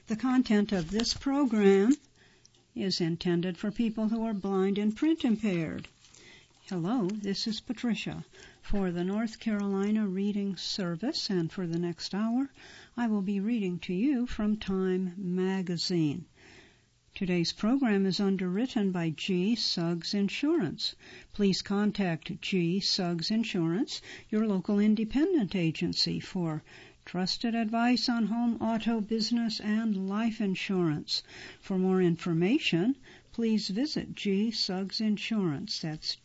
The content of this program is intended for people who are blind and print impaired. Hello, this is Patricia for the North Carolina Reading Service, and for the next hour I will be reading to you from Time magazine. Today's program is underwritten by G. Suggs Insurance. Please contact G. Suggs Insurance, your local independent agency, for trusted advice on home, auto, business, and life insurance. For more information, please visit G. Suggs Insurance. That's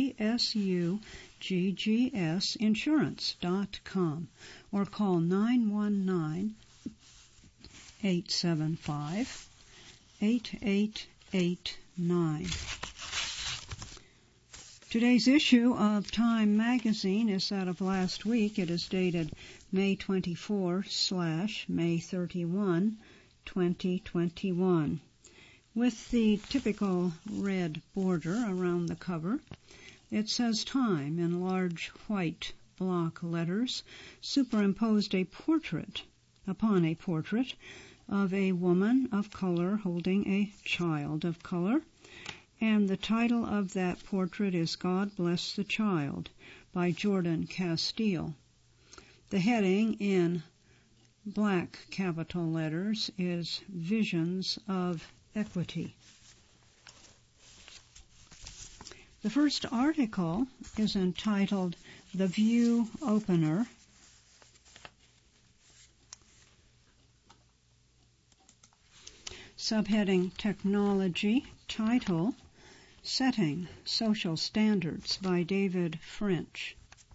GSUGGS Insurance.com, or call 919-875-8889. Today's issue of Time magazine is that of last week. It is dated May 24/May 31, 2021. With the typical red border around the cover, it says Time in large white block letters, superimposed upon a portrait of a woman of color holding a child of color. And the title of that portrait is God Bless the Child by Jordan Castile. The heading in black capital letters is Visions of Equity. The first article is entitled The View Opener. Subheading Technology. Title Setting Social Standards by David French.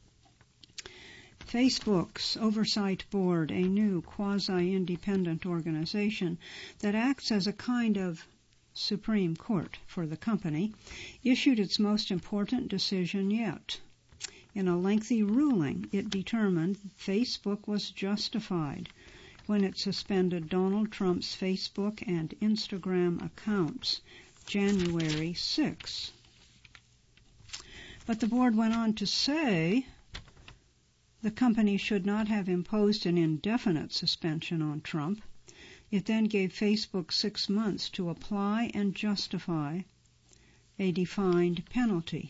Facebook's Oversight Board, a new quasi-independent organization that acts as a kind of Supreme Court for the company, issued its most important decision yet. In a lengthy ruling, it determined Facebook was justified when it suspended Donald Trump's Facebook and Instagram accounts January 6. But the board went on to say the company should not have imposed an indefinite suspension on Trump. It then gave Facebook 6 months to apply and justify a defined penalty.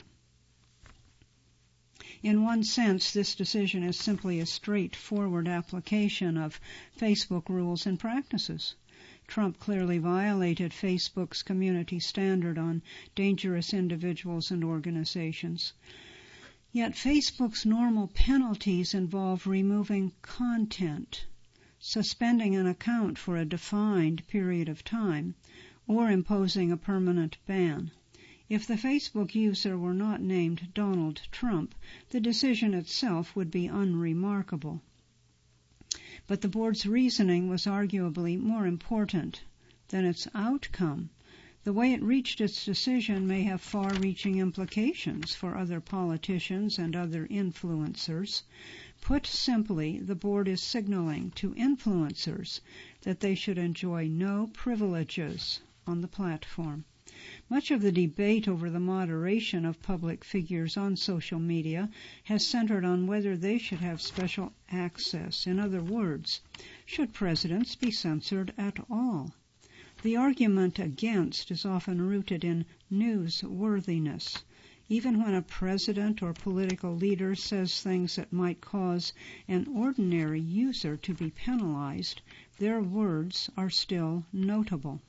In one sense, this decision is simply a straightforward application of Facebook rules and practices. Trump clearly violated Facebook's community standard on dangerous individuals and organizations. Yet Facebook's normal penalties involve removing content, suspending an account for a defined period of time, or imposing a permanent ban. If the Facebook user were not named Donald Trump, the decision itself would be unremarkable. But the board's reasoning was arguably more important than its outcome. The way it reached its decision may have far-reaching implications for other politicians and other influencers. Put simply, the board is signaling to influencers that they should enjoy no privileges on the platform. Much of the debate over the moderation of public figures on social media has centered on whether they should have special access. In other words, should presidents be censored at all? The argument against is often rooted in newsworthiness. Even when a president or political leader says things that might cause an ordinary user to be penalized, their words are still notable.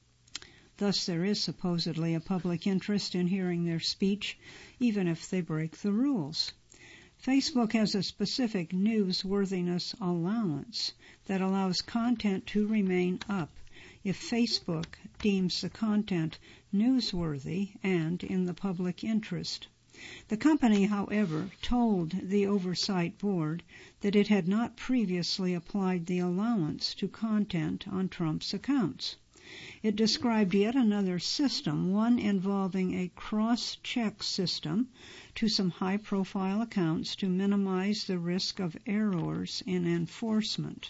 Thus, there is supposedly a public interest in hearing their speech, even if they break the rules. Facebook has a specific newsworthiness allowance that allows content to remain up if Facebook deems the content newsworthy and in the public interest. The company, however, told the Oversight Board that it had not previously applied the allowance to content on Trump's accounts. It described yet another system, one involving a cross-check system to some high-profile accounts to minimize the risk of errors in enforcement.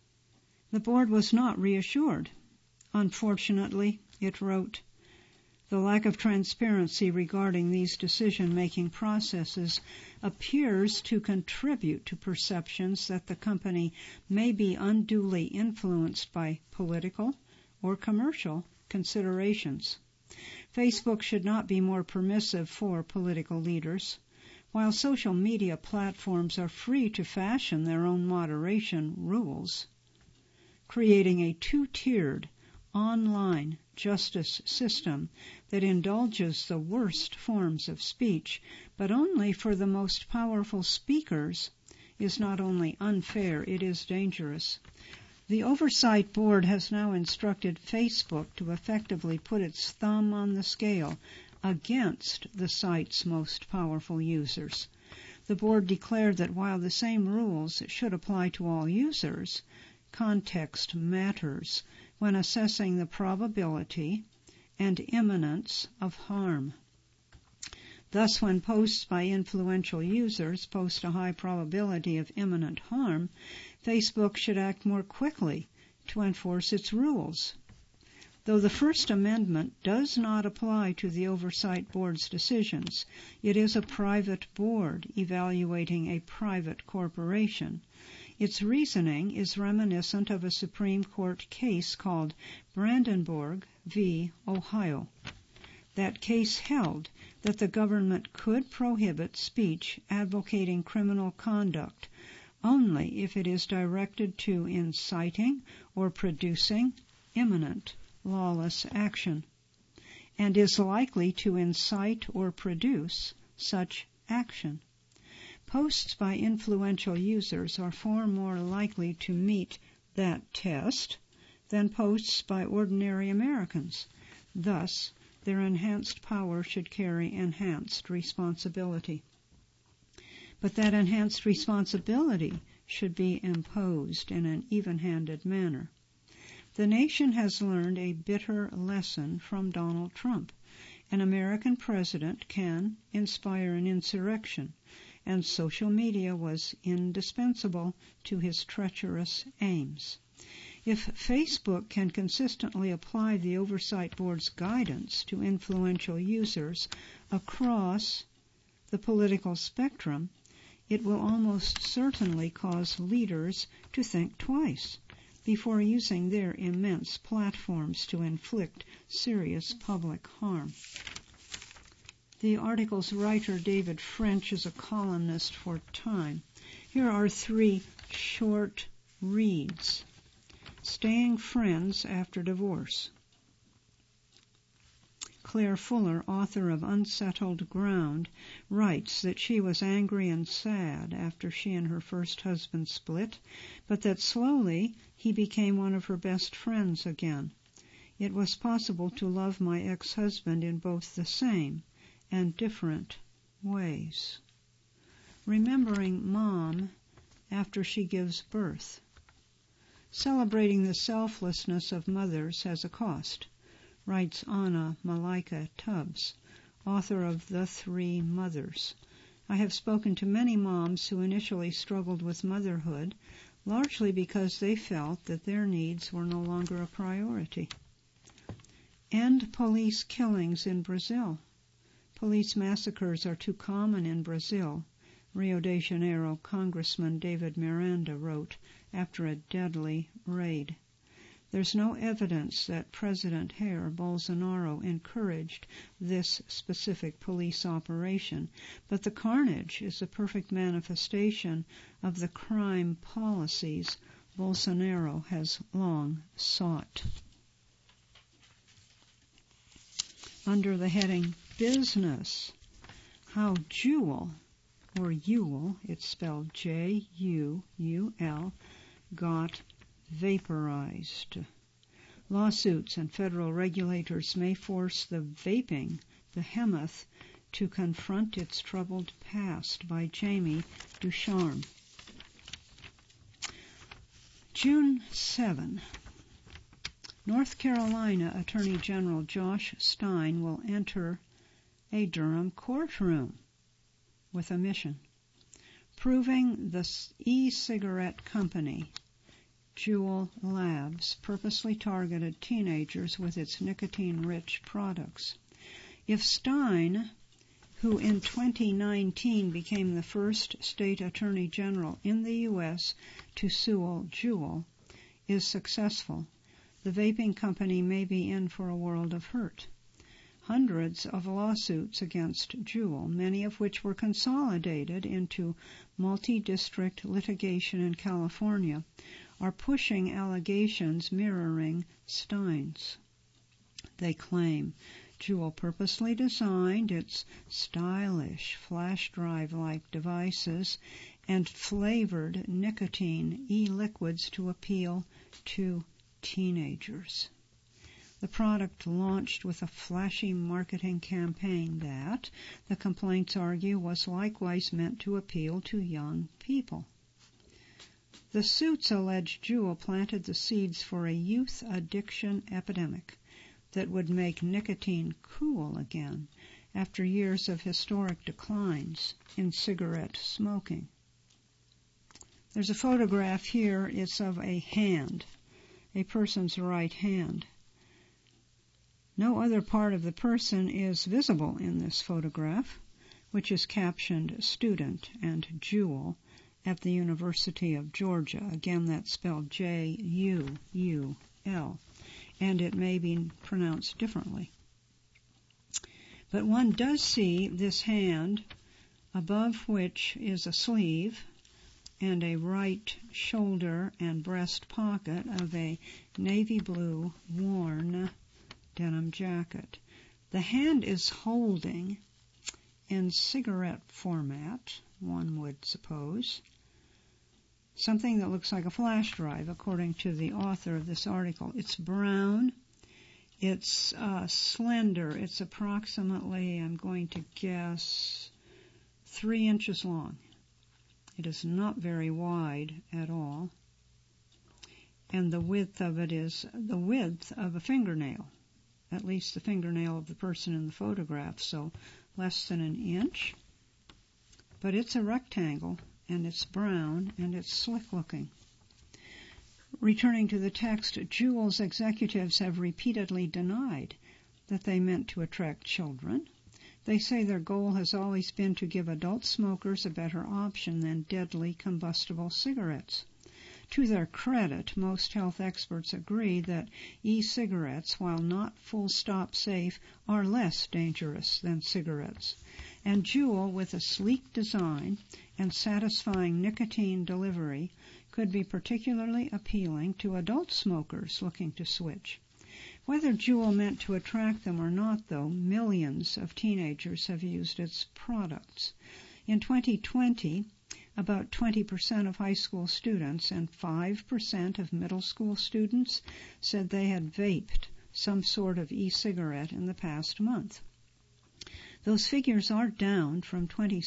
The board was not reassured. Unfortunately, it wrote, The lack of transparency regarding these decision-making processes appears to contribute to perceptions that the company may be unduly influenced by political or commercial considerations. Facebook should not be more permissive for political leaders. While social media platforms are free to fashion their own moderation rules, creating a two-tiered online justice system that indulges the worst forms of speech, but only for the most powerful speakers, is not only unfair, it is dangerous. The Oversight Board has now instructed Facebook to effectively put its thumb on the scale against the site's most powerful users. The board declared that while the same rules should apply to all users, context matters when assessing the probability and imminence of harm. Thus, when posts by influential users post a high probability of imminent harm, Facebook should act more quickly to enforce its rules. Though the First Amendment does not apply to the Oversight Board's decisions, it is a private board evaluating a private corporation. Its reasoning is reminiscent of a Supreme Court case called Brandenburg v. Ohio. That case held that the government could prohibit speech advocating criminal conduct only if it is directed to inciting or producing imminent lawless action, and is likely to incite or produce such action. Posts by influential users are far more likely to meet that test than posts by ordinary Americans. Thus, their enhanced power should carry enhanced responsibility. But that enhanced responsibility should be imposed in an even-handed manner. The nation has learned a bitter lesson from Donald Trump. An American president can inspire an insurrection, and social media was indispensable to his treacherous aims. If Facebook can consistently apply the Oversight Board's guidance to influential users across the political spectrum, it will almost certainly cause leaders to think twice before using their immense platforms to inflict serious public harm. The article's writer, David French, is a columnist for Time. Here are 3 short reads. Staying friends after divorce. Claire Fuller, author of Unsettled Ground, writes that she was angry and sad after she and her first husband split, but that slowly he became one of her best friends again. It was possible to love my ex-husband in both the same and different ways. Remembering mom after she gives birth. Celebrating the selflessness of mothers has a cost, writes Anna Malika Tubbs, author of The 3 Mothers. I have spoken to many moms who initially struggled with motherhood, largely because they felt that their needs were no longer a priority. End police killings in Brazil. Police massacres are too common in Brazil, Rio de Janeiro Congressman David Miranda wrote after a deadly raid. There's no evidence that President Jair Bolsonaro encouraged this specific police operation, but the carnage is a perfect manifestation of the crime policies Bolsonaro has long sought. Under the heading Business, how Juul, or Juul, it's spelled J-U-U-L, got vaporized. Lawsuits and federal regulators may force the vaping behemoth to confront its troubled past, by Jamie Ducharme. June 7. North Carolina Attorney General Josh Stein will enter a Durham courtroom with a mission, proving the e-cigarette company Juul Labs purposely targeted teenagers with its nicotine-rich products. If Stein, who in 2019 became the first state attorney general in the U.S. to sue Juul, is successful, the vaping company may be in for a world of hurt. Hundreds of lawsuits against Juul, many of which were consolidated into multi-district litigation in California, are pushing allegations mirroring Stein's. They claim Juul purposely designed its stylish flash drive-like devices and flavored nicotine e-liquids to appeal to teenagers. The product launched with a flashy marketing campaign that, the complaints argue, was likewise meant to appeal to young people. The suits allege Juul planted the seeds for a youth addiction epidemic that would make nicotine cool again after years of historic declines in cigarette smoking. There's a photograph here. It's of a hand, a person's right hand. No other part of the person is visible in this photograph, which is captioned Student and Juul at the University of Georgia. Again, that's spelled J-U-U-L, and it may be pronounced differently. But one does see this hand, above which is a sleeve and a right shoulder and breast pocket of a navy blue worn denim jacket. The hand is holding, in cigarette format, one would suppose, something that looks like a flash drive, according to the author of this article. It's brown. It's slender. It's approximately, I'm going to guess, 3 inches long. It is not very wide at all. And the width of it is the width of a fingernail, at least the fingernail of the person in the photograph, so less than an inch. But it's a rectangle, and it's brown, and it's slick-looking. Returning to the text, Juul's executives have repeatedly denied that they meant to attract children. They say their goal has always been to give adult smokers a better option than deadly combustible cigarettes. To their credit, most health experts agree that e-cigarettes, while not full-stop safe, are less dangerous than cigarettes. And Juul, with a sleek design and satisfying nicotine delivery, could be particularly appealing to adult smokers looking to switch. Whether Juul meant to attract them or not, though, millions of teenagers have used its products. In 2020, about 20% of high school students and 5% of middle school students said they had vaped some sort of e-cigarette in the past month. Those figures are down from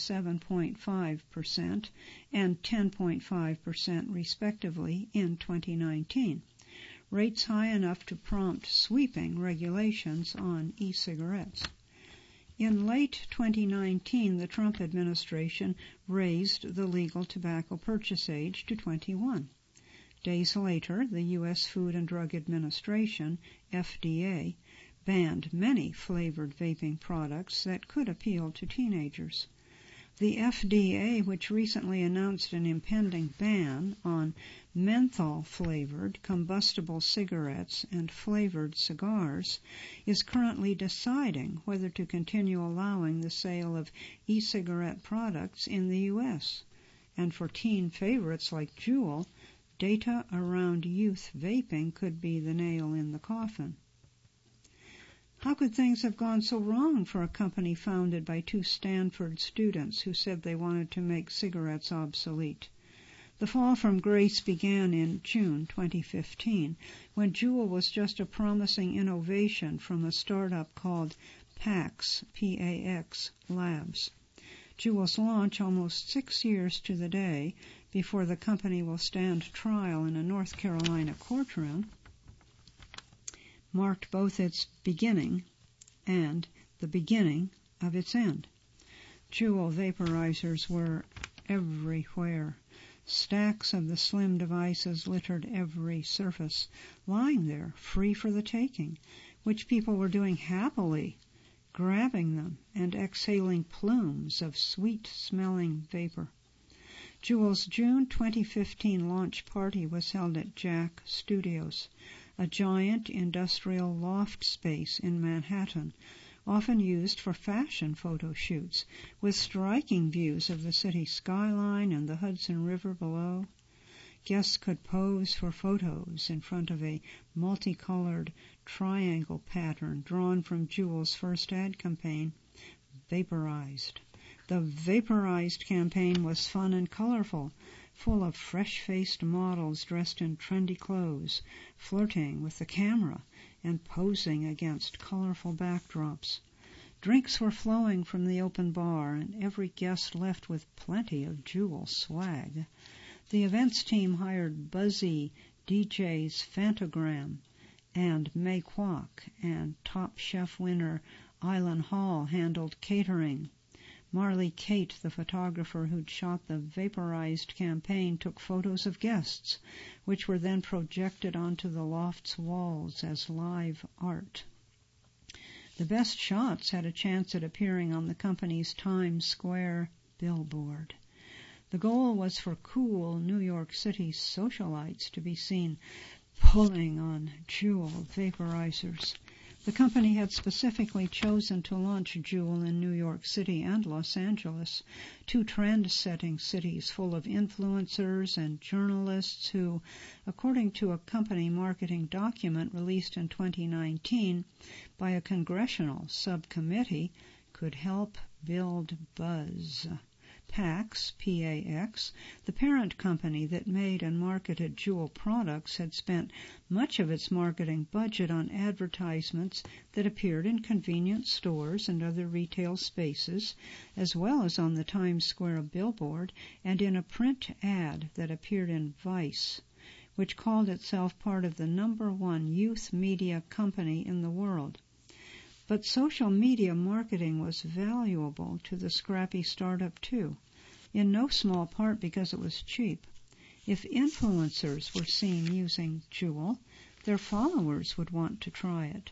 27.5% and 10.5% respectively in 2019, rates high enough to prompt sweeping regulations on e-cigarettes. In late 2019, the Trump administration raised the legal tobacco purchase age to 21. Days later, the U.S. Food and Drug Administration, FDA, banned many flavored vaping products that could appeal to teenagers. The FDA, which recently announced an impending ban on menthol-flavored combustible cigarettes and flavored cigars, is currently deciding whether to continue allowing the sale of e-cigarette products in the U.S. And for teen favorites like Juul, data around youth vaping could be the nail in the coffin. How could things have gone so wrong for a company founded by 2 Stanford students who said they wanted to make cigarettes obsolete? The fall from grace began in June 2015, when Juul was just a promising innovation from a startup called PAX, P-A-X, Labs. Juul's launch, almost 6 years to the day before the company will stand trial in a North Carolina courtroom, marked both its beginning and the beginning of its end. Juul vaporizers were everywhere. Stacks of the slim devices littered every surface, lying there, free for the taking, which people were doing happily, grabbing them and exhaling plumes of sweet-smelling vapor. Jewel's June 2015 launch party was held at Jack Studios, a giant industrial loft space in Manhattan, often used for fashion photo shoots, with striking views of the city skyline and the Hudson River below. Guests could pose for photos in front of a multicolored triangle pattern drawn from Jewel's first ad campaign, Vaporized. The Vaporized campaign was fun and colorful, full of fresh-faced models dressed in trendy clothes, flirting with the camera and posing against colorful backdrops. Drinks were flowing from the open bar, and every guest left with plenty of Jewel swag. The events team hired buzzy DJs Fantagram and May Kwok, and Top Chef winner Island Hall handled catering. Marley Kate, the photographer who'd shot the Vaporized campaign, took photos of guests, which were then projected onto the loft's walls as live art. The best shots had a chance at appearing on the company's Times Square billboard. The goal was for cool New York City socialites to be seen pulling on Jewel vaporizers. The company had specifically chosen to launch Jewel in New York City and Los Angeles, two trend-setting cities full of influencers and journalists who, according to a company marketing document released in 2019 by a congressional subcommittee, could help build buzz. PAX, P-A-X, the parent company that made and marketed Jewel products, had spent much of its marketing budget on advertisements that appeared in convenience stores and other retail spaces, as well as on the Times Square billboard and in a print ad that appeared in Vice, which called itself part of the #1 youth media company in the world. But social media marketing was valuable to the scrappy startup too, in no small part because it was cheap. If influencers were seen using Jewel, their followers would want to try it.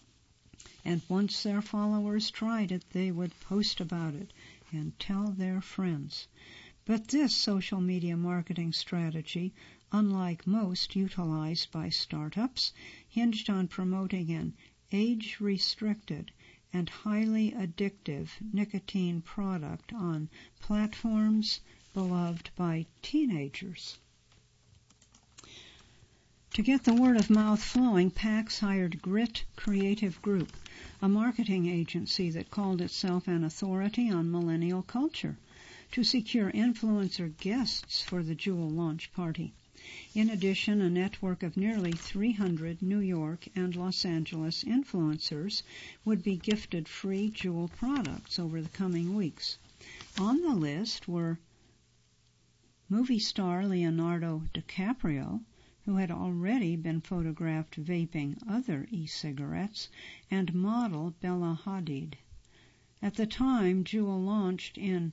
And once their followers tried it, they would post about it and tell their friends. But this social media marketing strategy, unlike most utilized by startups, hinged on promoting an age-restricted and highly addictive nicotine product on platforms beloved by teenagers. To get the word of mouth flowing, PAX hired Grit Creative Group, a marketing agency that called itself an authority on millennial culture, to secure influencer guests for the Jewel launch party. In addition, a network of nearly 300 New York and Los Angeles influencers would be gifted free Jewel products over the coming weeks. On the list were movie star Leonardo DiCaprio, who had already been photographed vaping other e-cigarettes, and model Bella Hadid. At the time Jewel launched in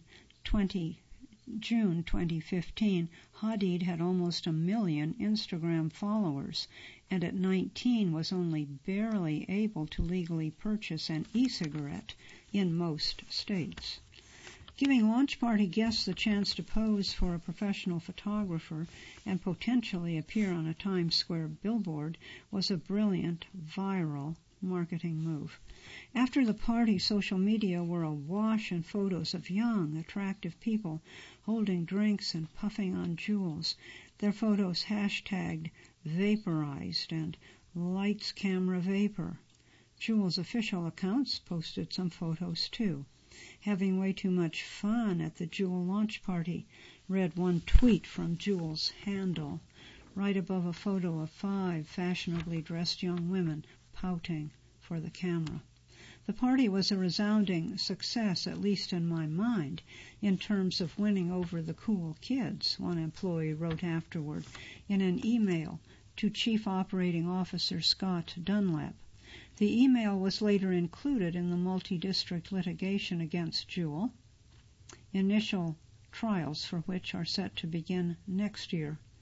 June 2015, Hadid had almost 1 million Instagram followers, and at 19 was only barely able to legally purchase an e-cigarette in most states. Giving launch party guests the chance to pose for a professional photographer and potentially appear on a Times Square billboard was a brilliant, viral marketing move. After the party, social media were awash in photos of young, attractive people holding drinks and puffing on Jewels, their photos hashtagged Vaporized and Lights Camera Vapor. Jewel's official accounts posted some photos too. Having way too much fun at the Jewel launch party, read one tweet from Jewel's handle, right above a photo of 5 fashionably dressed young women pouting for the camera. The party was a resounding success, at least in my mind, in terms of winning over the cool kids, one employee wrote afterward in an email to Chief Operating Officer Scott Dunlap. The email was later included in the multi-district litigation against Jewel, initial trials for which are set to begin next year.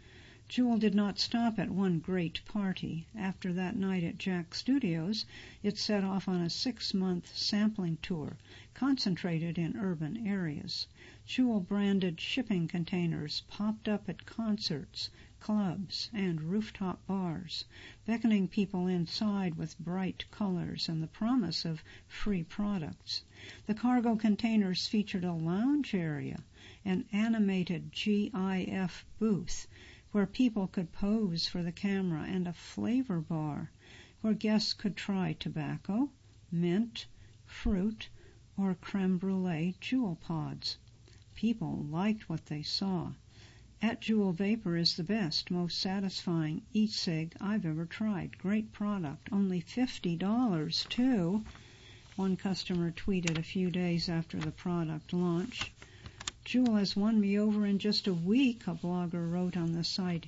Juul did not stop at one great party. After that night at Jack Studios, it set off on a 6-month sampling tour, concentrated in urban areas. Juul-branded shipping containers popped up at concerts, clubs, and rooftop bars, beckoning people inside with bright colors and the promise of free products. The cargo containers featured a lounge area, an animated GIF booth, where people could pose for the camera, and a flavor bar, where guests could try tobacco, mint, fruit, or creme brulee Juul pods. People liked what they saw. At Juul Vapor is the best, most satisfying e-cig I've ever tried. Great product. Only $50, too. One customer tweeted a few days after the product launch. Juul has won me over in just a week, a blogger wrote on the site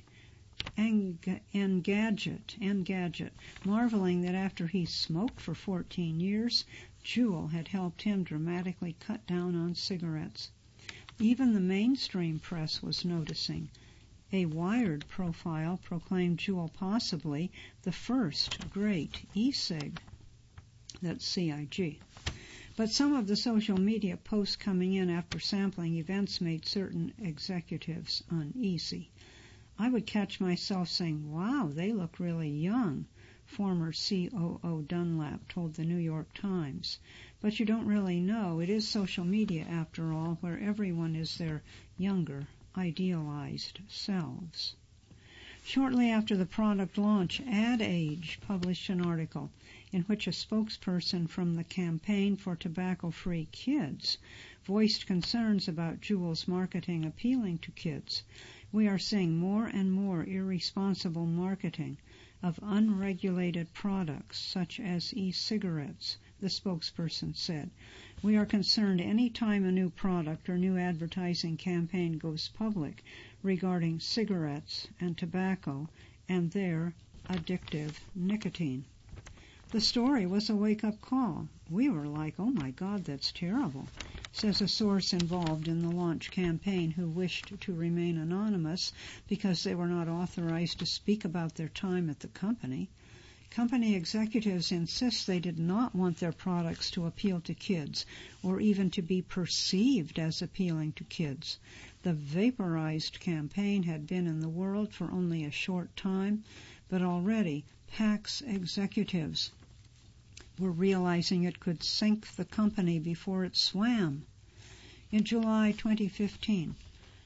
Engadget, marveling that after he smoked for 14 years, Juul had helped him dramatically cut down on cigarettes. Even the mainstream press was noticing. A Wired profile proclaimed Juul possibly the first great e-cig. That's CIG. But some of the social media posts coming in after sampling events made certain executives uneasy. I would catch myself saying, "Wow, they look really young," former COO Dunlap told the New York Times. But you don't really know. It is social media, after all, where everyone is their younger, idealized selves. Shortly after the product launch, Ad Age published an article in which a spokesperson from the Campaign for Tobacco-Free Kids voiced concerns about Juul's marketing appealing to kids. We are seeing more and more irresponsible marketing of unregulated products such as e-cigarettes, the spokesperson said. We are concerned any time a new product or new advertising campaign goes public regarding cigarettes and tobacco and their addictive nicotine. The story was a wake-up call. We were like, "Oh my God, that's terrible," says a source involved in the launch campaign who wished to remain anonymous because they were not authorized to speak about their time at the company. Company executives insist they did not want their products to appeal to kids or even to be perceived as appealing to kids. The vaporized campaign had been in the world for only a short time, but already PAC's executives were realizing it could sink the company before it swam. In July 2015,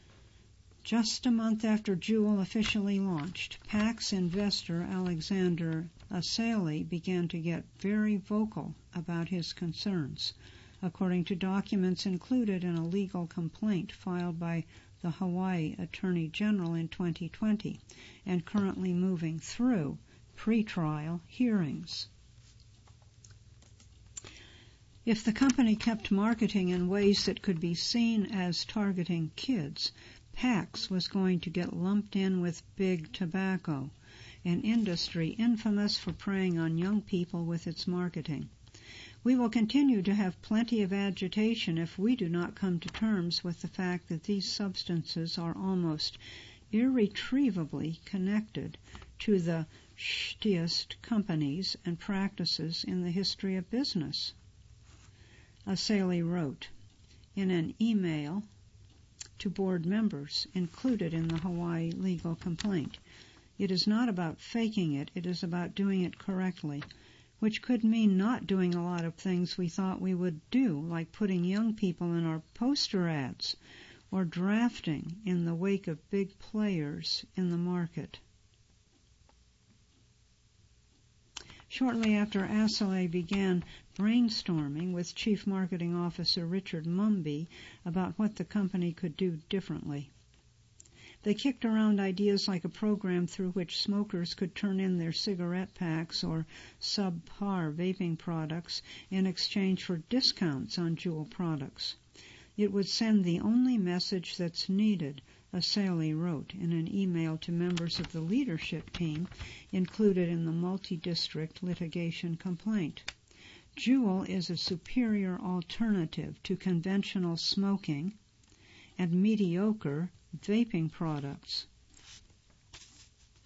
just a month after Juul officially launched, PAC's investor Alexander Assali began to get very vocal about his concerns, according to documents included in a legal complaint filed by the Hawaii Attorney General in 2020 and currently moving through pretrial hearings. If the company kept marketing in ways that could be seen as targeting kids, PAC's was going to get lumped in with big tobacco, an industry infamous for preying on young people with its marketing. We will continue to have plenty of agitation if we do not come to terms with the fact that these substances are almost irretrievably connected to the shittiest companies and practices in the history of business. Assali wrote in an email to board members included in the Hawaii legal complaint. It is not about faking it, it is about doing it correctly, which could mean not doing a lot of things we thought we would do, like putting young people in our poster ads or drafting in the wake of big players in the market. Shortly after Assali began brainstorming with Chief Marketing Officer Richard Mumby about what the company could do differently. They kicked around ideas like a program through which smokers could turn in their cigarette packs or subpar vaping products in exchange for discounts on Juul products. It would send the only message that's needed, Assali wrote in an email to members of the leadership team included in the multi-district litigation complaint. Juul is a superior alternative to conventional smoking and mediocre vaping products.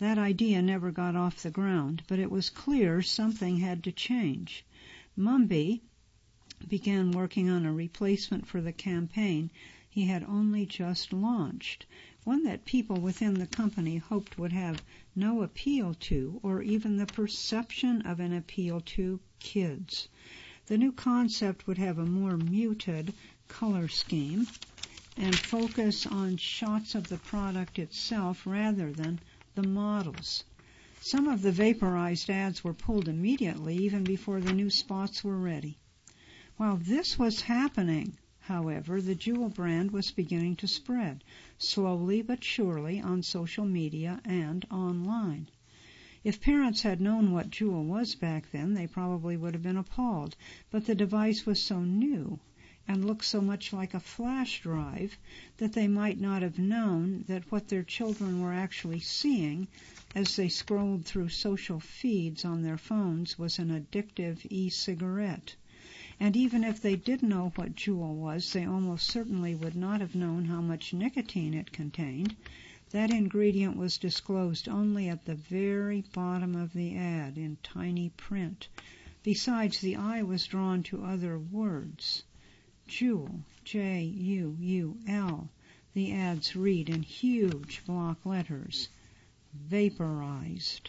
That idea never got off the ground, but it was clear something had to change. Mumby began working on a replacement for the campaign he had only just launched, one that people within the company hoped would have no appeal to, or even the perception of an appeal to, kids. The new concept would have a more muted color scheme and focus on shots of the product itself rather than the models. Some of the vaporized ads were pulled immediately, even before the new spots were ready. While this was happening, however, the Juul brand was beginning to spread, slowly but surely, on social media and online. If parents had known what Juul was back then, they probably would have been appalled, but the device was so new and looked so much like a flash drive that they might not have known that what their children were actually seeing as they scrolled through social feeds on their phones was an addictive e-cigarette. And even if they did know what Juul was, they almost certainly would not have known how much nicotine it contained. That ingredient was disclosed only at the very bottom of the ad in tiny print. Besides, the eye was drawn to other words. Juul, J-U-U-L. The ads read in huge block letters. Vaporized.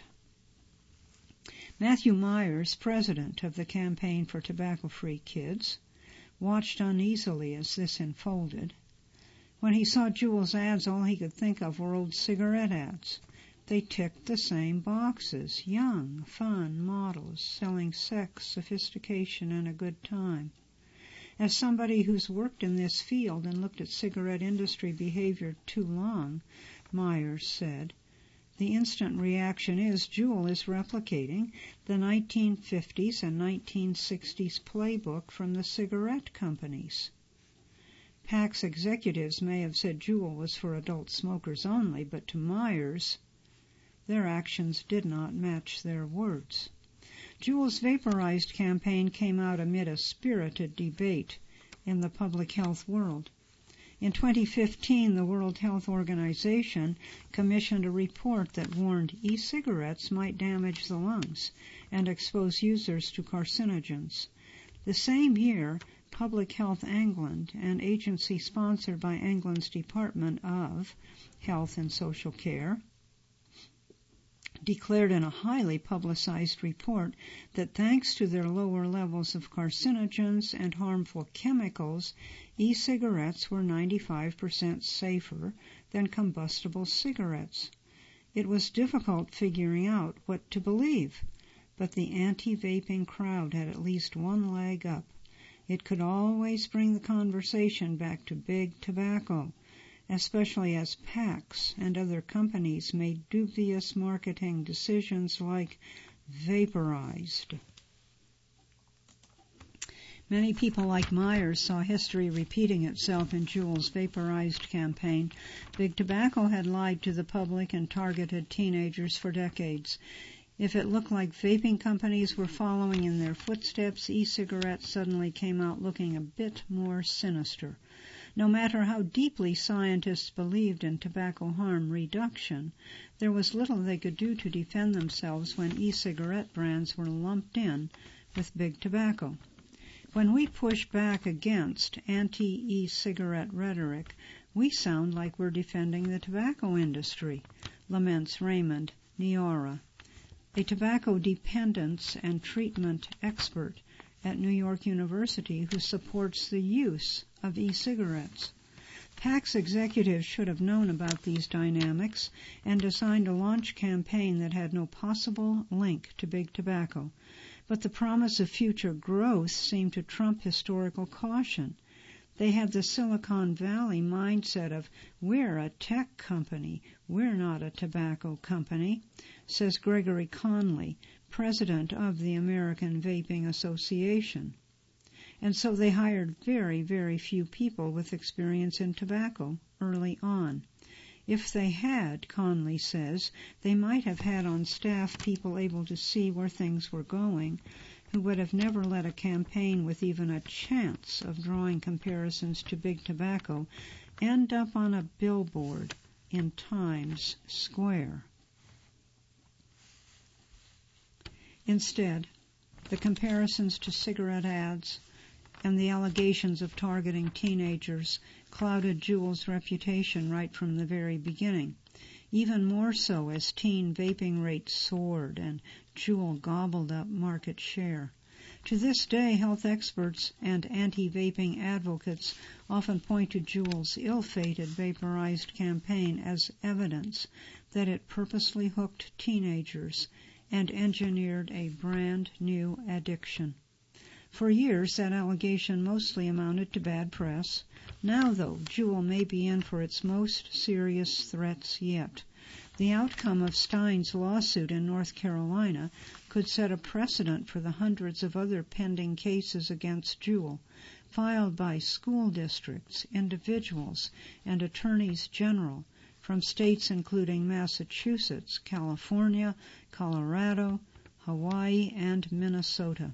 Matthew Myers, president of the Campaign for Tobacco-Free Kids, watched uneasily as this unfolded. When he saw Juul's ads, all he could think of were old cigarette ads. They ticked the same boxes: young, fun models selling sex, sophistication, and a good time. As somebody who's worked in this field and looked at cigarette industry behavior too long, Myers said, the instant reaction is Juul is replicating the 1950s and 1960s playbook from the cigarette companies. PAC's executives may have said Juul was for adult smokers only, but to Myers, their actions did not match their words. Juul's vaporized campaign came out amid a spirited debate in the public health world. In 2015, the World Health Organization commissioned a report that warned e-cigarettes might damage the lungs and expose users to carcinogens. The same year, Public Health England, an agency sponsored by England's Department of Health and Social Care, declared in a highly publicized report that thanks to their lower levels of carcinogens and harmful chemicals, e-cigarettes were 95% safer than combustible cigarettes. It was difficult figuring out what to believe, but the anti-vaping crowd had at least one leg up. It could always bring the conversation back to big tobacco, especially as PACs and other companies made dubious marketing decisions like vaporized. Many people like Myers saw history repeating itself in Juul's vaporized campaign. Big Tobacco had lied to the public and targeted teenagers for decades. If it looked like vaping companies were following in their footsteps, e-cigarettes suddenly came out looking a bit more sinister. No matter how deeply scientists believed in tobacco harm reduction, there was little they could do to defend themselves when e-cigarette brands were lumped in with Big Tobacco. When we push back against anti-e-cigarette rhetoric, we sound like we're defending the tobacco industry, laments Raymond Niora, a tobacco dependence and treatment expert at New York University who supports the use of e-cigarettes. PAC's executives should have known about these dynamics and designed a launch campaign that had no possible link to Big Tobacco. But the promise of future growth seemed to trump historical caution. They had the Silicon Valley mindset of, we're a tech company, we're not a tobacco company, says Gregory Conley, president of the American Vaping Association. And so they hired very, very few people with experience in tobacco early on. If they had, Conley says, they might have had on staff people able to see where things were going, who would have never let a campaign with even a chance of drawing comparisons to Big Tobacco end up on a billboard in Times Square. Instead, the comparisons to cigarette ads and the allegations of targeting teenagers clouded Juul's reputation right from the very beginning, even more so as teen vaping rates soared and Juul gobbled up market share. To this day, health experts and anti-vaping advocates often point to Juul's ill-fated vaporized campaign as evidence that it purposely hooked teenagers and engineered a brand new addiction. For years, that allegation mostly amounted to bad press. Now, though, Juul may be in for its most serious threats yet. The outcome of Stein's lawsuit in North Carolina could set a precedent for the hundreds of other pending cases against Juul, filed by school districts, individuals, and attorneys general from states including Massachusetts, California, Colorado, Hawaii, and Minnesota.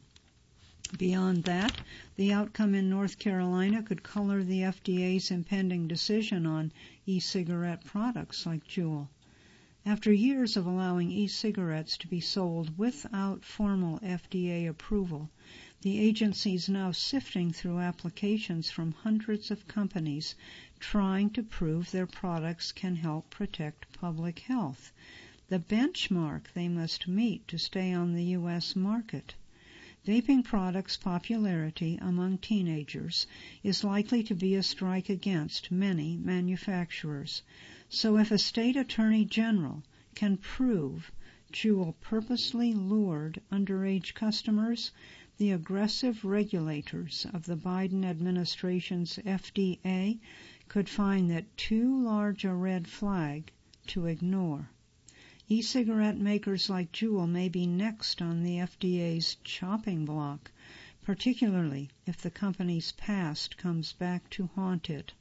Beyond that, the outcome in North Carolina could color the FDA's impending decision on e-cigarette products like Juul. After years of allowing e-cigarettes to be sold without formal FDA approval, the agency is now sifting through applications from hundreds of companies trying to prove their products can help protect public health, the benchmark they must meet to stay on the U.S. market. Vaping products' popularity among teenagers is likely to be a strike against many manufacturers. So if a state attorney general can prove Juul purposely lured underage customers, the aggressive regulators of the Biden administration's FDA could find that too large a red flag to ignore. E-cigarette makers like Juul may be next on the FDA's chopping block, particularly if the company's past comes back to haunt it.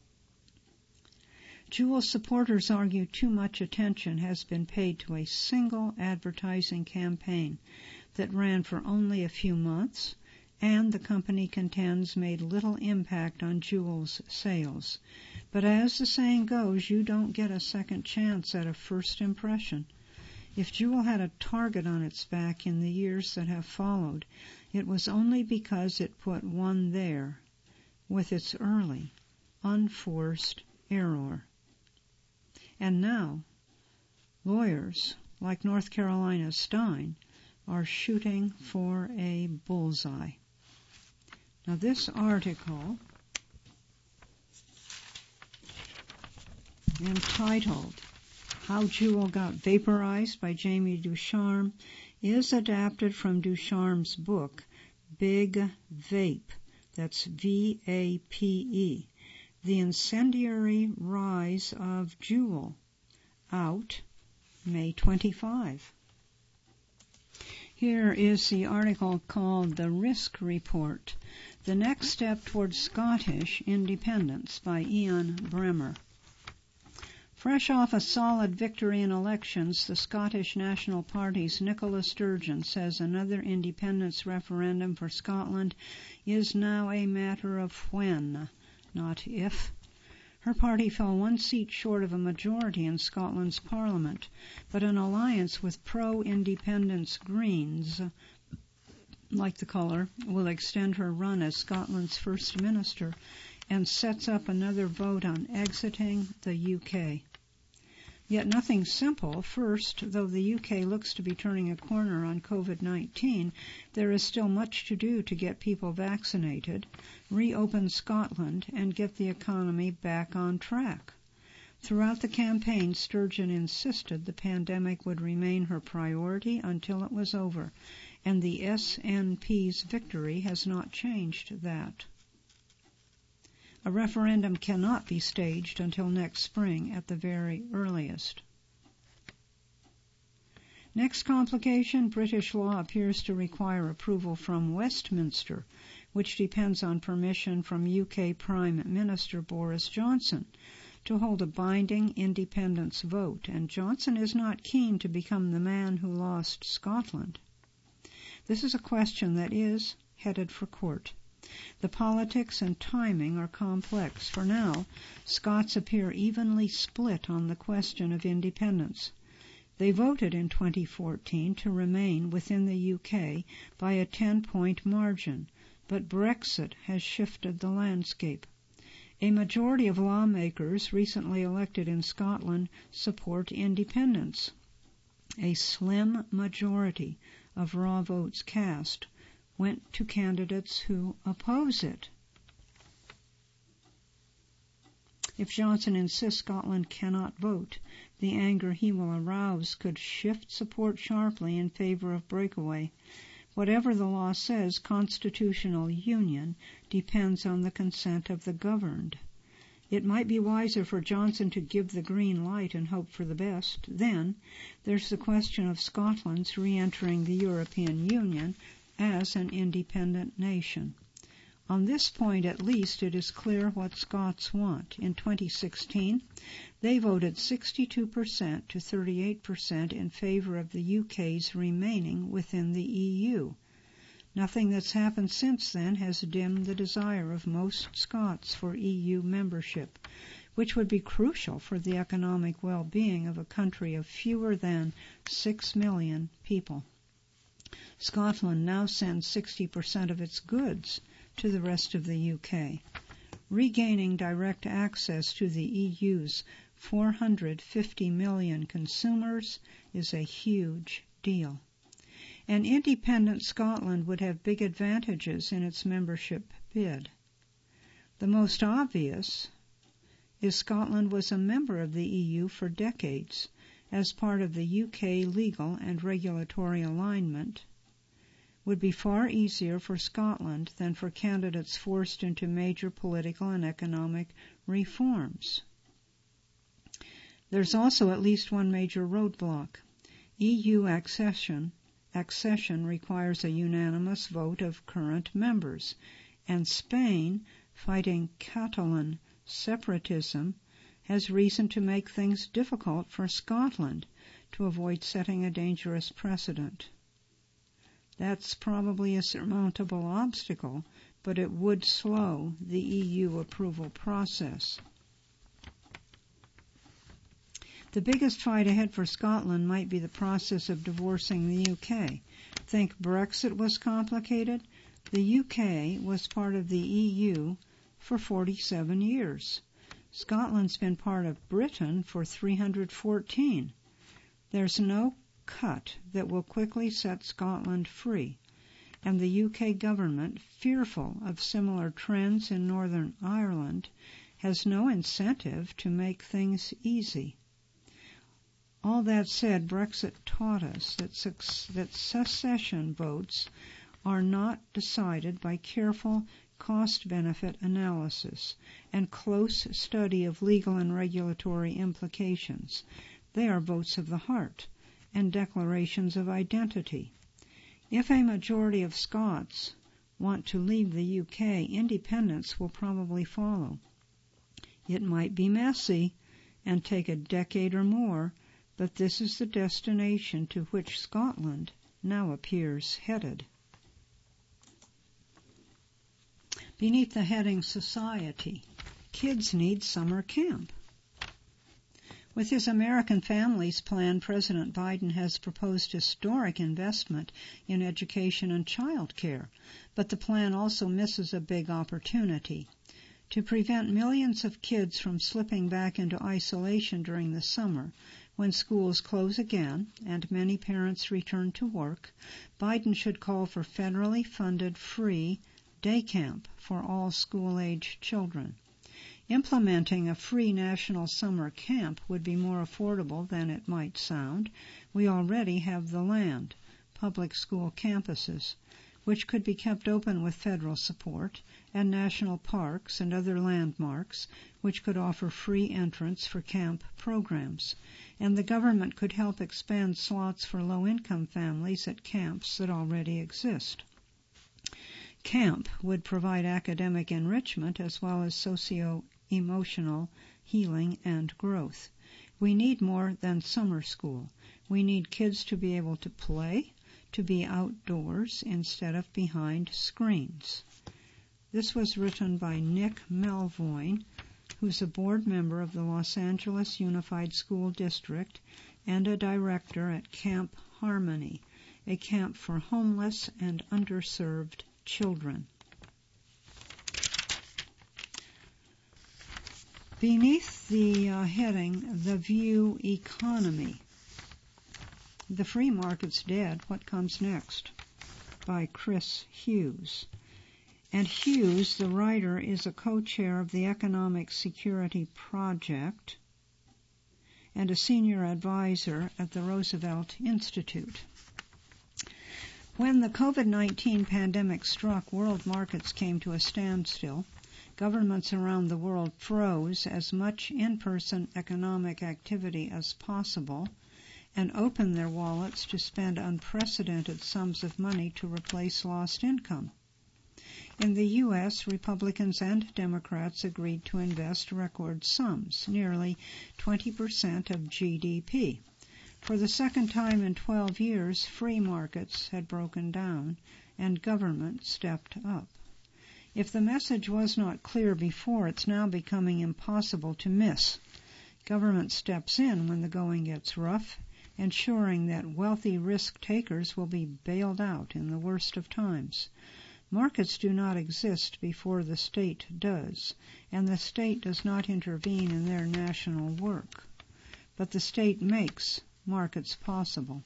Juul supporters argue too much attention has been paid to a single advertising campaign that ran for only a few months, and the company contends made little impact on Juul's sales. But as the saying goes, you don't get a second chance at a first impression. If Juul had a target on its back in the years that have followed, it was only because it put one there with its early, unforced error. And now, lawyers like North Carolina's Stein are shooting for a bullseye. Now, this article, entitled How Juul Got Vaporized by Jamie Ducharme, is adapted from Ducharme's book, Big Vape, that's V-A-P-E, The Incendiary Rise of Juul, out May 25. Here is the article called The Risk Report, The Next Step Towards Scottish Independence by Ian Bremmer. Fresh off a solid victory in elections, the Scottish National Party's Nicola Sturgeon says another independence referendum for Scotland is now a matter of when, not if. Her party fell one seat short of a majority in Scotland's Parliament, but an alliance with pro-independence Greens, like the colour, will extend her run as Scotland's First Minister and sets up another vote on exiting the UK. Yet nothing simple. First, though the UK looks to be turning a corner on COVID-19, there is still much to do to get people vaccinated, reopen Scotland, and get the economy back on track. Throughout the campaign, Sturgeon insisted the pandemic would remain her priority until it was over, and the SNP's victory has not changed that. A referendum cannot be staged until next spring at the very earliest. Next complication, British law appears to require approval from Westminster, which depends on permission from UK Prime Minister Boris Johnson to hold a binding independence vote, and Johnson is not keen to become the man who lost Scotland. This is a question that is headed for court. The politics and timing are complex. For now, Scots appear evenly split on the question of independence. They voted in 2014 to remain within the UK by a 10-point margin, but Brexit has shifted the landscape. A majority of lawmakers recently elected in Scotland support independence. A slim majority of raw votes cast went to candidates who oppose it. If Johnson insists Scotland cannot vote, the anger he will arouse could shift support sharply in favor of breakaway. Whatever the law says, constitutional union depends on the consent of the governed. It might be wiser for Johnson to give the green light and hope for the best. Then there's the question of Scotland's re-entering the European Union as an independent nation. On this point, at least, it is clear what Scots want. In 2016, they voted 62% to 38% in favor of the UK's remaining within the EU. Nothing that's happened since then has dimmed the desire of most Scots for EU membership, which would be crucial for the economic well-being of a country of fewer than 6 million people. Scotland now sends 60% of its goods to the rest of the UK. Regaining direct access to the EU's 450 million consumers is a huge deal. An independent Scotland would have big advantages in its membership bid. The most obvious is Scotland was a member of the EU for decades as part of the UK legal and regulatory alignment. Would be far easier for Scotland than for candidates forced into major political and economic reforms. There's also at least one major roadblock. EU accession requires a unanimous vote of current members, and Spain, fighting Catalan separatism, has reason to make things difficult for Scotland to avoid setting a dangerous precedent. That's probably a surmountable obstacle, but it would slow the EU approval process. The biggest fight ahead for Scotland might be the process of divorcing the UK. Think Brexit was complicated? The UK was part of the EU for 47 years. Scotland's been part of Britain for 314. There's no cut that will quickly set Scotland free, and the UK government, fearful of similar trends in Northern Ireland, has no incentive to make things easy. All that said, Brexit taught us that secession votes are not decided by careful cost-benefit analysis and close study of legal and regulatory implications. They are votes of the heart and declarations of identity. If a majority of Scots want to leave the UK, independence will probably follow. It might be messy and take a decade or more, but this is the destination to which Scotland now appears headed. Beneath the heading Society, kids need summer camp. With his American Families Plan, President Biden has proposed historic investment in education and child care, but the plan also misses a big opportunity. To prevent millions of kids from slipping back into isolation during the summer, when schools close again and many parents return to work, Biden should call for federally funded free day camp for all school-age children. Implementing a free national summer camp would be more affordable than it might sound. We already have the land, public school campuses, which could be kept open with federal support, and national parks and other landmarks, which could offer free entrance for camp programs. And the government could help expand slots for low-income families at camps that already exist. Camp would provide academic enrichment as well as socio-emotional healing and growth. We need more than summer school. We need kids to be able to play, to be outdoors instead of behind screens. This was written by Nick Melvoin, who's a board member of the Los Angeles Unified School District and a director at Camp Harmony, a camp for homeless and underserved children. Beneath the heading, The View Economy, The Free Market's Dead, What Comes Next? By Chris Hughes. And Hughes, the writer, is a co-chair of the Economic Security Project and a senior advisor at the Roosevelt Institute. When the COVID-19 pandemic struck, world markets came to a standstill. Governments around the world froze as much in-person economic activity as possible and opened their wallets to spend unprecedented sums of money to replace lost income. In the U.S., Republicans and Democrats agreed to invest record sums, nearly 20% of GDP. For the second time in 12 years, free markets had broken down, and government stepped up. If the message was not clear before, it's now becoming impossible to miss. Government steps in when the going gets rough, ensuring that wealthy risk-takers will be bailed out in the worst of times. Markets do not exist before the state does, and the state does not intervene in their national work. But the state makes markets possible.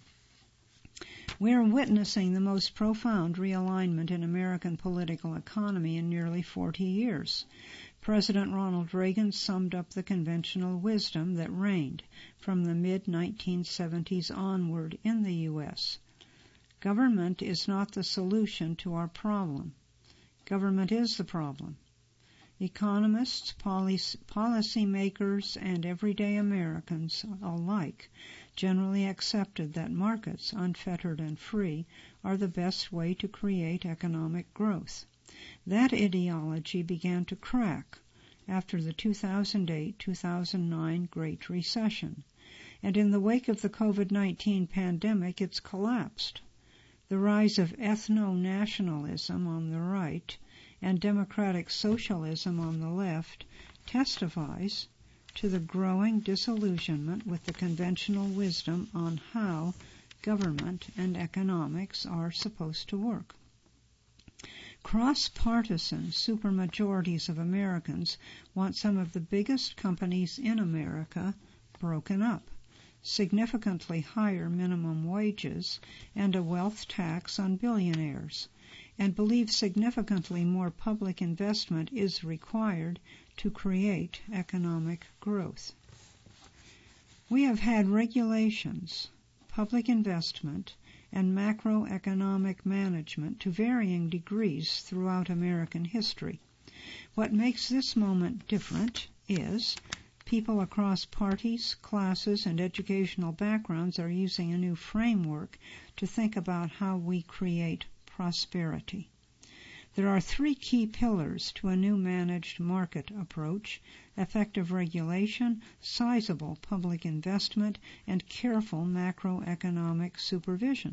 We are witnessing the most profound realignment in American political economy in nearly 40 years. President Ronald Reagan summed up the conventional wisdom that reigned from the mid-1970s onward in the U.S. Government is not the solution to our problem. Government is the problem. Economists, policymakers, and everyday Americans alike generally accepted that markets, unfettered and free, are the best way to create economic growth. That ideology began to crack after the 2008-2009 Great Recession, and in the wake of the COVID-19 pandemic, it's collapsed. The rise of ethno-nationalism on the right and democratic socialism on the left testifies to the growing disillusionment with the conventional wisdom on how government and economics are supposed to work. Cross-partisan supermajorities of Americans want some of the biggest companies in America broken up, significantly higher minimum wages, and a wealth tax on billionaires, and believe significantly more public investment is required to create economic growth. We have had regulations, public investment, and macroeconomic management to varying degrees throughout American history. What makes this moment different is people across parties, classes, and educational backgrounds are using a new framework to think about how we create prosperity. There are three key pillars to a new managed market approach: effective regulation, sizable public investment, and careful macroeconomic supervision.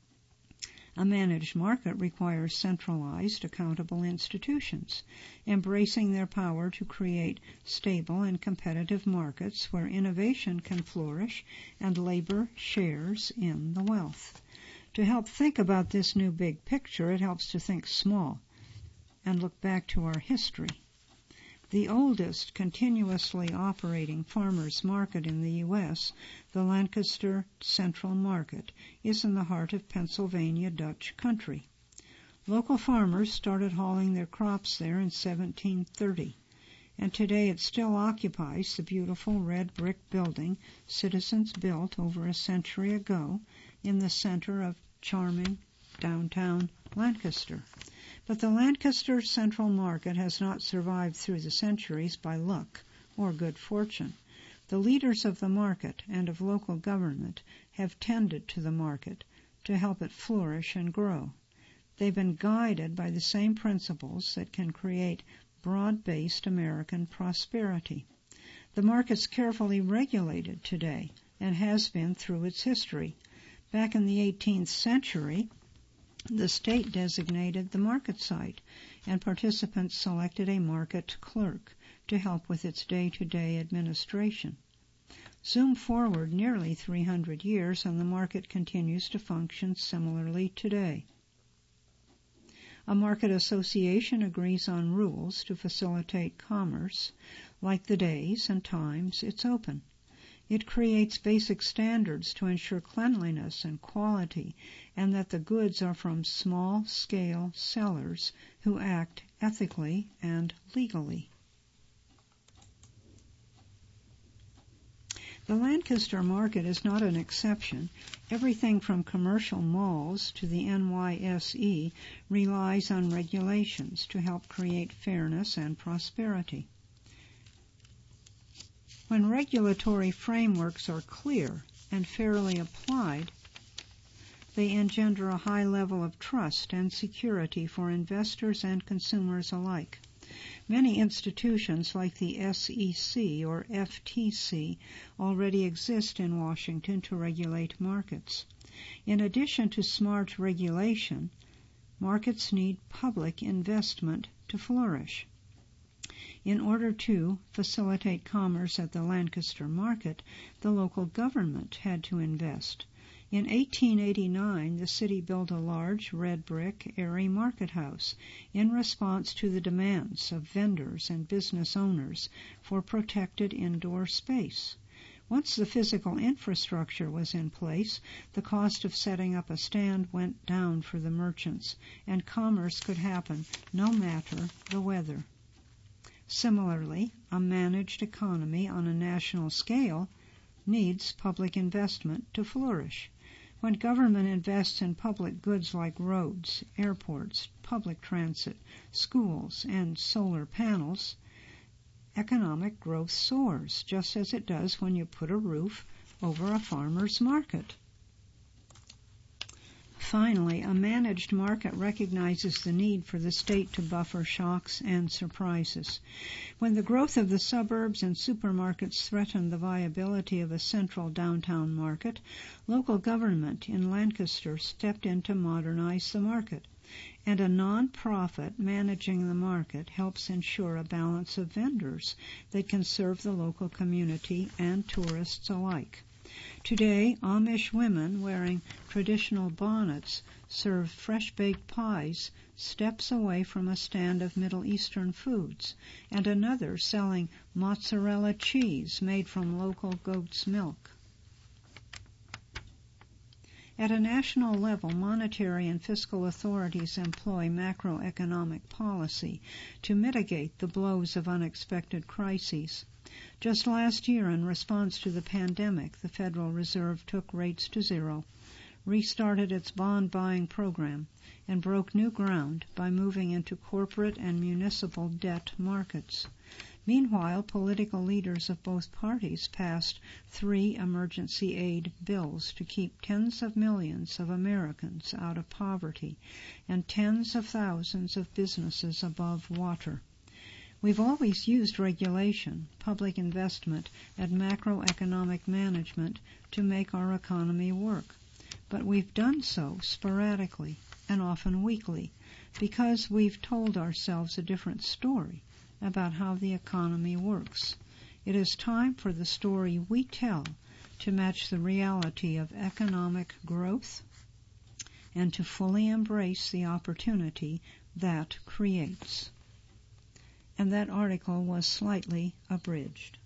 A managed market requires centralized, accountable institutions, embracing their power to create stable and competitive markets where innovation can flourish and labor shares in the wealth. To help think about this new big picture, it helps to think small and look back to our history. The oldest continuously operating farmers' market in the U.S., the Lancaster Central Market, is in the heart of Pennsylvania Dutch country. Local farmers started hauling their crops there in 1730, and today it still occupies the beautiful red brick building citizens built over a century ago in the center of charming downtown Lancaster. But the Lancaster Central Market has not survived through the centuries by luck or good fortune. The leaders of the market and of local government have tended to the market to help it flourish and grow. They've been guided by the same principles that can create broad-based American prosperity. The market's carefully regulated today and has been through its history. Back in the 18th century, the state designated the market site, and participants selected a market clerk to help with its day-to-day administration. Zoom forward nearly 300 years and the market continues to function similarly today. A market association agrees on rules to facilitate commerce, like the days and times it's open. It creates basic standards to ensure cleanliness and quality, and that the goods are from small-scale sellers who act ethically and legally. The Lancaster market is not an exception. Everything from commercial malls to the NYSE relies on regulations to help create fairness and prosperity. When regulatory frameworks are clear and fairly applied, they engender a high level of trust and security for investors and consumers alike. Many institutions like the SEC or FTC already exist in Washington to regulate markets. In addition to smart regulation, markets need public investment to flourish. In order to facilitate commerce at the Lancaster market, the local government had to invest. In 1889, the city built a large red brick, airy market house in response to the demands of vendors and business owners for protected indoor space. Once the physical infrastructure was in place, the cost of setting up a stand went down for the merchants, and commerce could happen no matter the weather. Similarly, a managed economy on a national scale needs public investment to flourish. When government invests in public goods like roads, airports, public transit, schools, and solar panels, economic growth soars, just as it does when you put a roof over a farmer's market. Finally, a managed market recognizes the need for the state to buffer shocks and surprises. When the growth of the suburbs and supermarkets threatened the viability of a central downtown market, local government in Lancaster stepped in to modernize the market, and a non-profit managing the market helps ensure a balance of vendors that can serve the local community and tourists alike. Today, Amish women wearing traditional bonnets serve fresh-baked pies steps away from a stand of Middle Eastern foods, and another selling mozzarella cheese made from local goat's milk. At a national level, monetary and fiscal authorities employ macroeconomic policy to mitigate the blows of unexpected crises. Just last year, in response to the pandemic, the Federal Reserve took rates to zero, restarted its bond buying program, and broke new ground by moving into corporate and municipal debt markets. Meanwhile, political leaders of both parties passed 3 emergency aid bills to keep tens of millions of Americans out of poverty and tens of thousands of businesses above water. We've always used regulation, public investment, and macroeconomic management to make our economy work. But we've done so sporadically and often weakly because we've told ourselves a different story about how the economy works. It is time for the story we tell to match the reality of economic growth and to fully embrace the opportunity that creates. And that article was slightly abridged.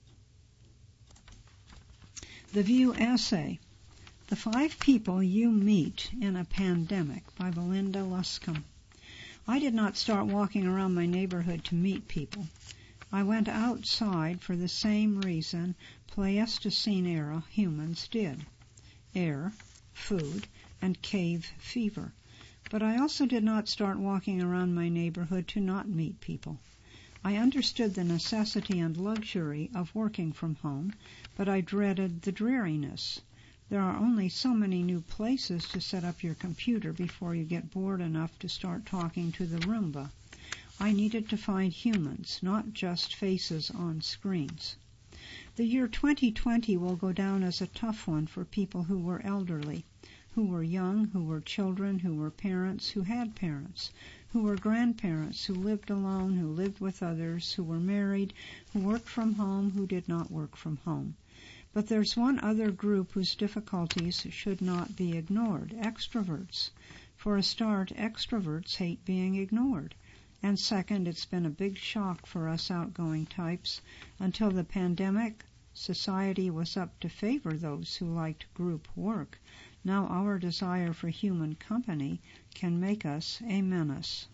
The View essay, The 5 People You Meet in a Pandemic, by Belinda Luscombe. I did not start walking around my neighborhood to meet people. I went outside for the same reason Pleistocene-era humans did: air, food, and cave fever. But I also did not start walking around my neighborhood to not meet people. I understood the necessity and luxury of working from home, but I dreaded the dreariness. There are only so many new places to set up your computer before you get bored enough to start talking to the Roomba. I needed to find humans, not just faces on screens. The year 2020 will go down as a tough one for people who were elderly, who were young, who were children, who were parents, who had parents, who were grandparents, who lived alone, who lived with others, who were married, who worked from home, who did not work from home. But there's one other group whose difficulties should not be ignored, extroverts. For a start, extroverts hate being ignored. And second, it's been a big shock for us outgoing types. Until the pandemic, society was up to favor those who liked group work. Now our desire for human company can make us a menace.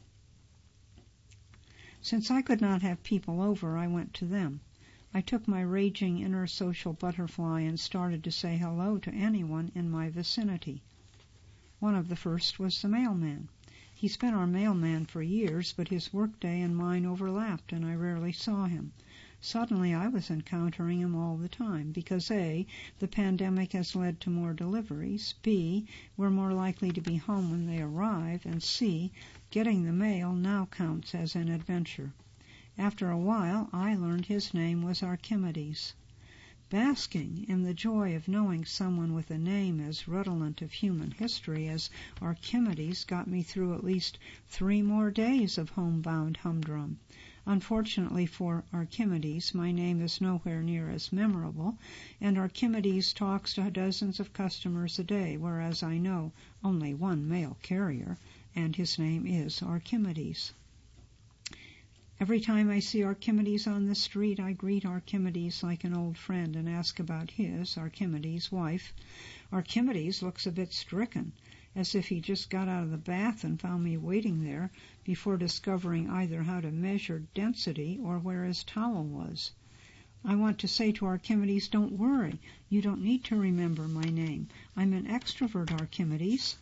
Since I could not have people over, I went to them. I took my raging inner social butterfly and started to say hello to anyone in my vicinity. One of the first was the mailman. He's been our mailman for years, but his workday and mine overlapped, and I rarely saw him. Suddenly I was encountering him all the time because A, the pandemic has led to more deliveries, B, we're more likely to be home when they arrive, and C, getting the mail now counts as an adventure. After a while, I learned his name was Archimedes. Basking in the joy of knowing someone with a name as redolent of human history as Archimedes got me through at least 3 more days of homebound humdrum. Unfortunately for Archimedes, my name is nowhere near as memorable, and Archimedes talks to dozens of customers a day, whereas I know only one mail carrier, and his name is Archimedes. Every time I see Archimedes on the street, I greet Archimedes like an old friend and ask about his, Archimedes' wife. Archimedes looks a bit stricken, as if he just got out of the bath and found me waiting there before discovering either how to measure density or where his towel was. I want to say to Archimedes, don't worry, you don't need to remember my name. I'm an extrovert, Archimedes.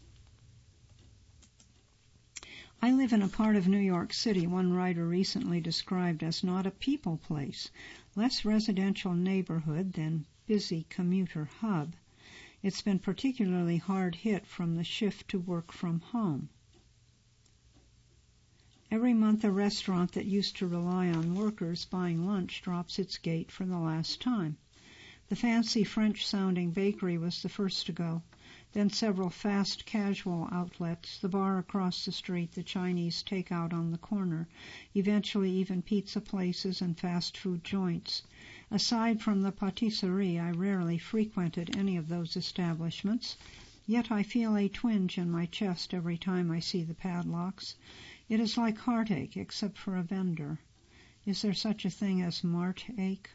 I live in a part of New York City one writer recently described as not a people place, less residential neighborhood than busy commuter hub. It's been particularly hard hit from the shift to work from home. Every month a restaurant that used to rely on workers buying lunch drops its gate for the last time. The fancy French-sounding bakery was the first to go. Then several fast casual outlets, the bar across the street, the Chinese takeout on the corner, eventually even pizza places and fast food joints. Aside from the patisserie, I rarely frequented any of those establishments, yet I feel a twinge in my chest every time I see the padlocks. It is like heartache, except for a vendor. Is there such a thing as mart-ache?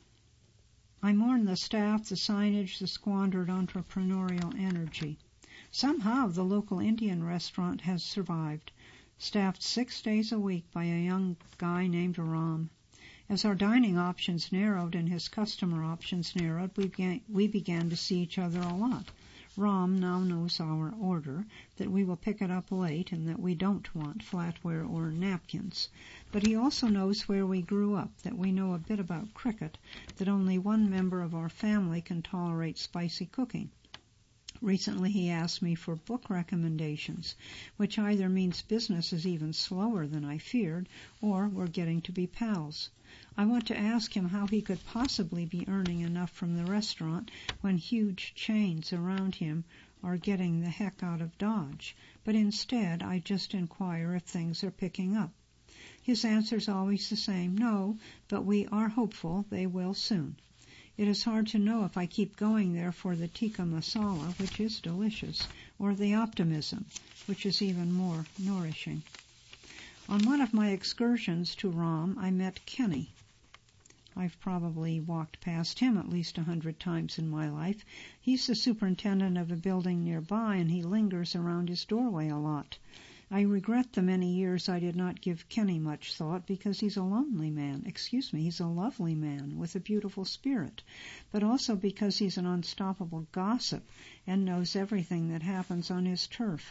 I mourn the staff, the signage, the squandered entrepreneurial energy. Somehow the local Indian restaurant has survived, staffed 6 days a week by a young guy named Ram. As our dining options narrowed and his customer options narrowed, we began to see each other a lot. Ram now knows our order, that we will pick it up late and that we don't want flatware or napkins. But he also knows where we grew up, that we know a bit about cricket, that only one member of our family can tolerate spicy cooking. Recently he asked me for book recommendations, which either means business is even slower than I feared, or we're getting to be pals. I want to ask him how he could possibly be earning enough from the restaurant when huge chains around him are getting the heck out of Dodge, but instead I just inquire if things are picking up. His answer's always the same, no, but we are hopeful they will soon. It is hard to know if I keep going there for the tikka masala, which is delicious, or the optimism, which is even more nourishing. On one of my excursions to Ram, I met Kenny. I've probably walked past him at least 100 times in my life. He's the superintendent of a building nearby, and he lingers around his doorway a lot. I regret the many years I did not give Kenny much thought, because he's a lonely man. He's a lovely man with a beautiful spirit, but also because he's an unstoppable gossip and knows everything that happens on his turf.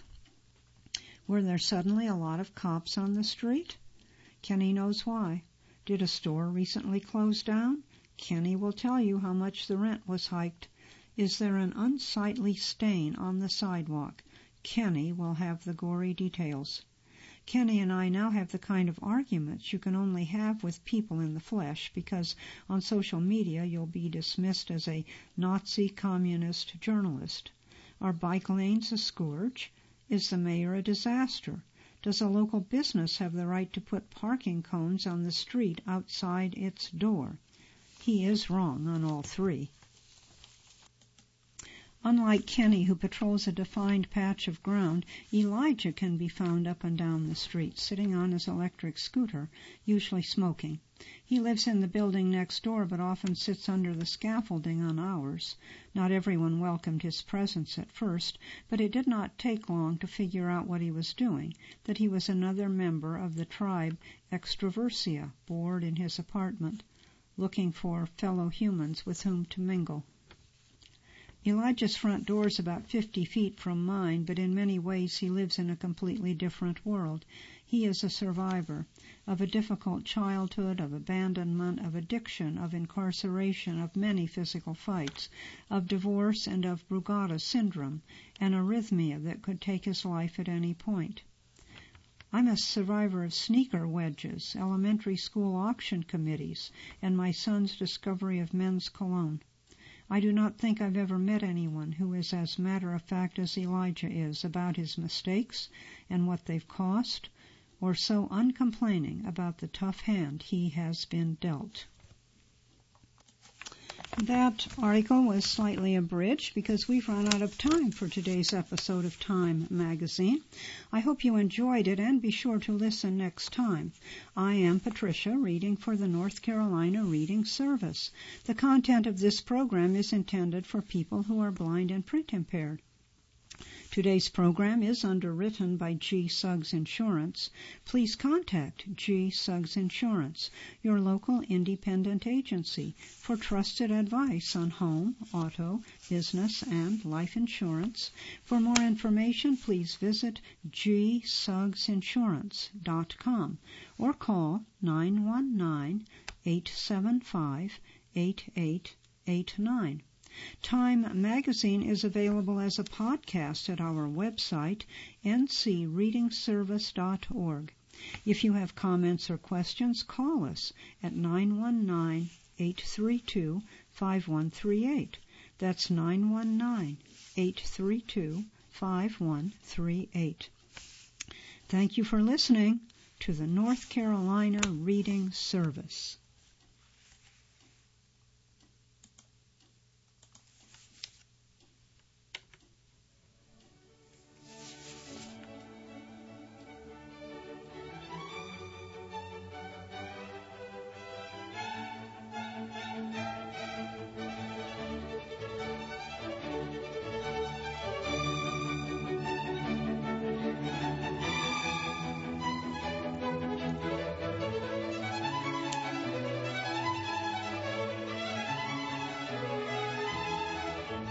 Were there suddenly a lot of cops on the street? Kenny knows why. Did a store recently close down? Kenny will tell you how much the rent was hiked. Is there an unsightly stain on the sidewalk? Kenny will have the gory details. Kenny and I now have the kind of arguments you can only have with people in the flesh, because on social media you'll be dismissed as a Nazi communist journalist. Are bike lanes a scourge? Is the mayor a disaster? Does a local business have the right to put parking cones on the street outside its door? He is wrong on all three. Unlike Kenny, who patrols a defined patch of ground, Elijah can be found up and down the street, sitting on his electric scooter, usually smoking. He lives in the building next door, but often sits under the scaffolding on hours. Not everyone welcomed his presence at first, but it did not take long to figure out what he was doing, that he was another member of the tribe Extraversia, bored in his apartment, looking for fellow humans with whom to mingle. Elijah's front door is about 50 feet from mine, but in many ways he lives in a completely different world. He is a survivor of a difficult childhood, of abandonment, of addiction, of incarceration, of many physical fights, of divorce, and of Brugada syndrome, an arrhythmia that could take his life at any point. I'm a survivor of sneaker wedges, elementary school auction committees, and my son's discovery of men's cologne. I do not think I've ever met anyone who is as matter-of-fact as Elijah is about his mistakes and what they've cost, or so uncomplaining about the tough hand he has been dealt. That article was slightly abridged because we've run out of time for today's episode of Time Magazine. I hope you enjoyed it, and be sure to listen next time. I am Patricia, reading for the North Carolina Reading Service. The content of this program is intended for people who are blind and print impaired. Today's program is underwritten by G. Suggs Insurance. Please contact G. Suggs Insurance, your local independent agency, for trusted advice on home, auto, business, and life insurance. For more information, please visit gsuggsinsurance.com or call 919-875-8889. Time Magazine is available as a podcast at our website, ncreadingservice.org. If you have comments or questions, call us at 919-832-5138. That's 919-832-5138. Thank you for listening to the North Carolina Reading Service.